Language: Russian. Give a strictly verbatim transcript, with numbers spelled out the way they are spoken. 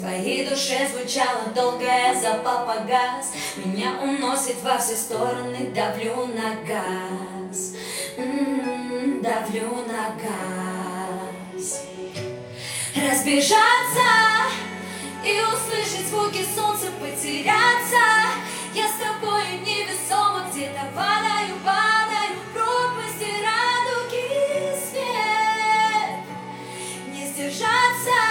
В твоей душе звучала долгая, запал погас. Меня уносит во все стороны, давлю на газ. М-м-м, давлю на газ. Разбежаться и услышать звуки солнца, потеряться. Я с тобой невесомо где-то падаю, падаю в пропасти радуги свет. Не сдержаться